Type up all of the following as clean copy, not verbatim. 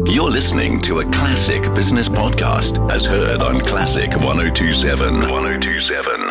You're listening to a classic business podcast as heard on Classic 1027. 1027.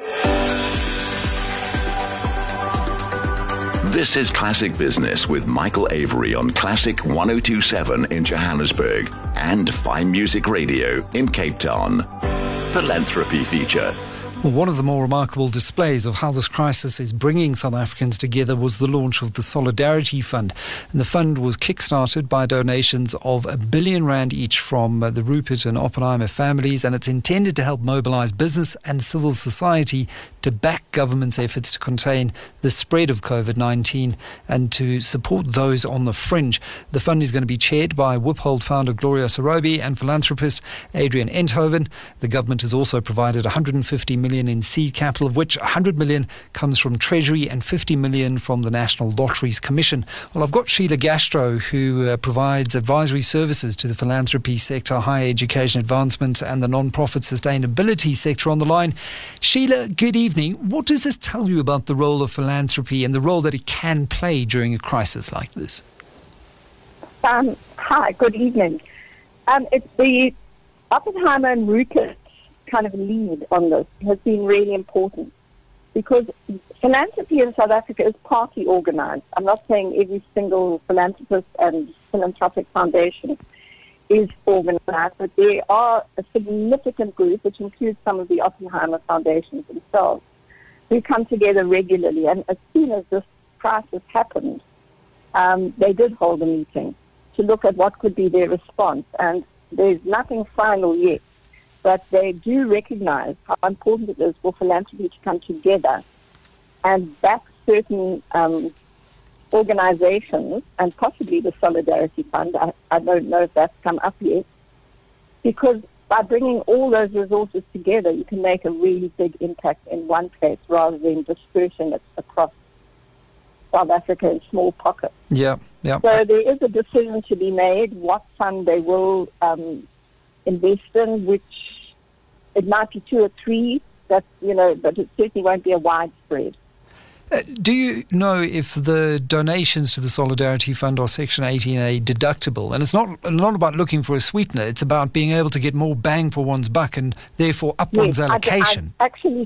This is Classic Business with Michael Avery on Classic 1027 in Johannesburg and Fine Music Radio in Cape Town. Philanthropy feature. Well, one of the more remarkable displays of how this crisis is bringing South Africans together was the launch of the Solidarity Fund. And the fund was kick-started by donations of R1 billion each from the Rupert and Oppenheimer families, and it's intended to help mobilise business and civil society to back government's efforts to contain the spread of COVID-19 and to support those on the fringe. The fund is going to be chaired by Wiphold founder Gloria Sarobi and philanthropist Adrian Enthoven. The government has also provided 150 million in seed capital, of which 100 million comes from Treasury and 50 million from the National Lotteries Commission. Well, I've got Sheila Gastro, who provides advisory services to the philanthropy sector, higher education advancement and the non-profit sustainability sector on the line. Sheila, good evening. What does this tell you about the role of philanthropy and the role that it can play during a crisis like this? Hi, good evening. It's the Oppenheimer and Rupert kind of lead on this has been really important because philanthropy in South Africa is party organized. I'm not saying every single philanthropist and philanthropic foundation is organized, but there are a significant group, which includes some of the Oppenheimer foundations themselves, who come together regularly. And as soon as this crisis happened, they did hold a meeting to look at what could be their response. And there's nothing final yet, but they do recognize how important it is for philanthropy to come together and back certain organizations, and possibly the Solidarity Fund. I don't know if that's come up yet, because by bringing all those resources together, you can make a really big impact in one place rather than dispersing it across South Africa in small pockets. Yeah. So there is a decision to be made what fund they will invest in, which it might be 2 or 3, but it certainly won't be a widespread. Do you know if the donations to the Solidarity Fund are Section 18A deductible? And it's not about looking for a sweetener. It's about being able to get more bang for one's buck and therefore up one's allocation. I actually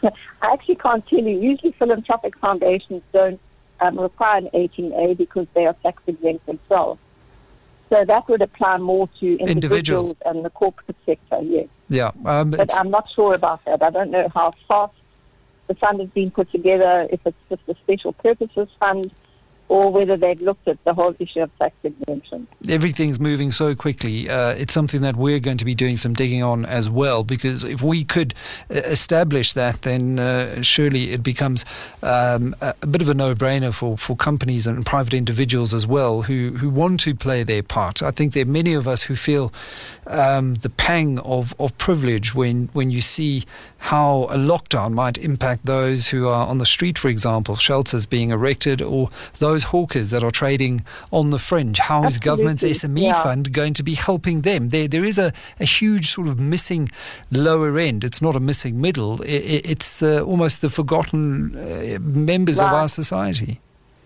can't tell you. Usually philanthropic foundations don't require an 18A because they are tax exempt themselves. So that would apply more to individuals and the corporate sector, yes. Yeah. But I'm not sure about that. I don't know how fast the fund has been put together, if it's just a special purposes fund, or whether they've looked at the whole issue of tax exemption. Everything's moving so quickly. It's something that we're going to be doing some digging on as well, because if we could establish that, then surely it becomes a bit of a no-brainer for companies and private individuals as well who want to play their part. I think there are many of us who feel the pang of privilege when you see how a lockdown might impact those who are on the street, for example, shelters being erected, or those hawkers that are trading on the fringe. How is government's SME fund going to be helping them? There is a huge sort of missing lower end. It's not a missing middle. It's almost the forgotten members of our society.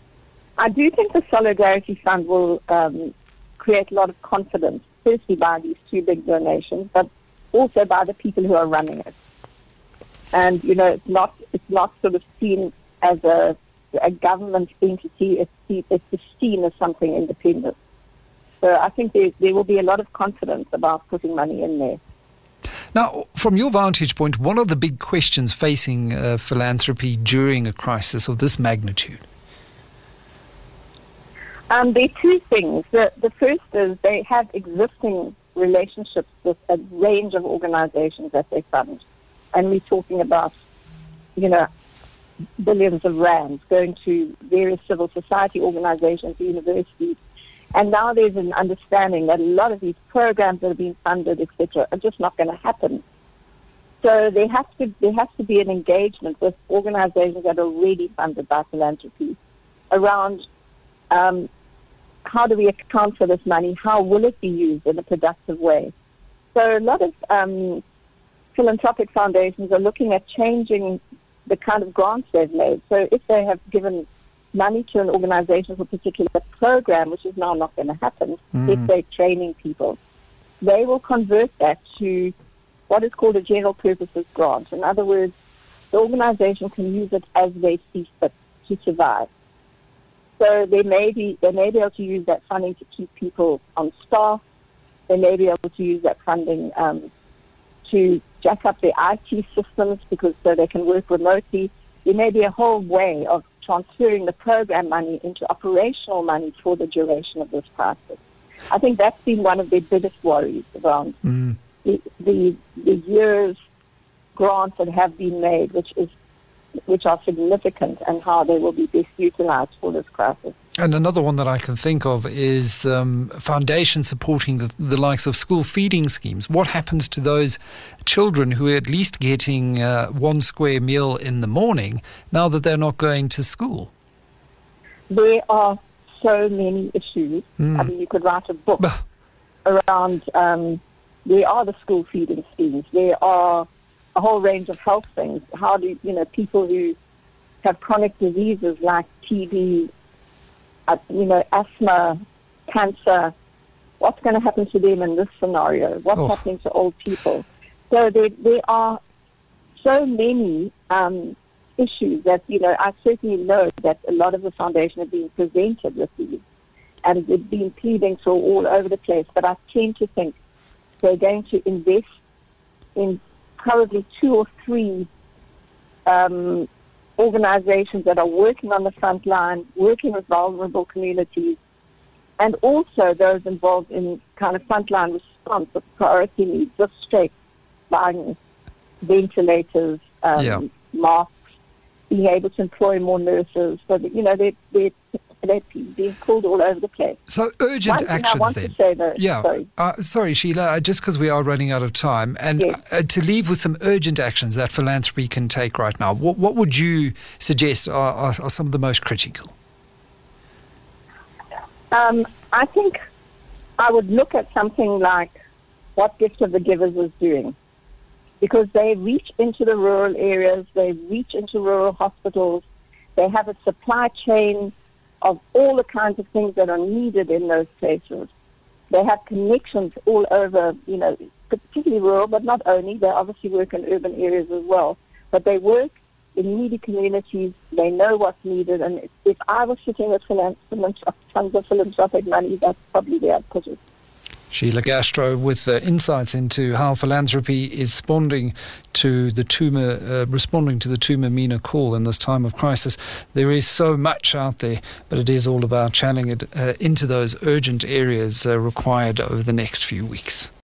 I do think the Solidarity Fund will create a lot of confidence, firstly by these 2 big donations, but also by the people who are running it. And, it's not sort of seen as a government entity. It's seen as something independent. So I think there will be a lot of confidence about putting money in there. Now, from your vantage point, what are the big questions facing philanthropy during a crisis of this magnitude? There are 2 things. The first is they have existing relationships with a range of organizations that they fund. And we're talking about, billions of rands going to various civil society organizations, universities. And now there's an understanding that a lot of these programs that are being funded, etc., are just not going to happen. So there has to be an engagement with organizations that are already funded by philanthropy around how do we account for this money? How will it be used in a productive way? So a lot of philanthropic foundations are looking at changing the kind of grants they've made. So if they have given money to an organization for a particular program, which is now not going to happen if they're training people, they will convert that to what is called a general purposes grant. In other words, the organization can use it as they see fit to survive. So they may be able to use that funding to keep people on staff. They may be able to use that funding to jack up their IT systems so they can work remotely. There may be a whole way of transferring the program money into operational money for the duration of this crisis. I think that's been one of their biggest worries around the years grants that have been made, which are significant, and how they will be best utilized for this crisis. And another one that I can think of is foundations supporting the likes of school feeding schemes. What happens to those children who are at least getting one square meal in the morning now that they're not going to school? There are so many issues. I mean, you could write a book around, there are the school feeding schemes. There are a whole range of health things. How do, people who have chronic diseases like TB, asthma, cancer, what's going to happen to them in this scenario? What's happening to old people? So there are so many issues that, I certainly know that a lot of the foundation have been presented with these, and they've been pleading for all over the place. But I tend to think they're going to invest in probably 2 or 3 organizations that are working on the front line, working with vulnerable communities, and also those involved in kind of frontline response of priority needs, just straight buying ventilators, masks, being able to employ more nurses, so that, they're being called all over the place. So urgent actions then. Sorry, Sheila, just because we are running out of time, and to leave with some urgent actions that philanthropy can take right now, what would you suggest are some of the most critical? I think I would look at something like what Gift of the Givers is doing, because they reach into the rural areas, they reach into rural hospitals, they have a supply chain of all the kinds of things that are needed in those places. They have connections all over, particularly rural, but not only. They obviously work in urban areas as well. But they work in needy communities. They know what's needed. And if I was sitting with tons of philanthropic money, that's probably where I'd put it. Sheila Gastro with insights into how philanthropy is responding to the Tuma Mina call in this time of crisis. There is so much out there, but it is all about channeling it into those urgent areas required over the next few weeks.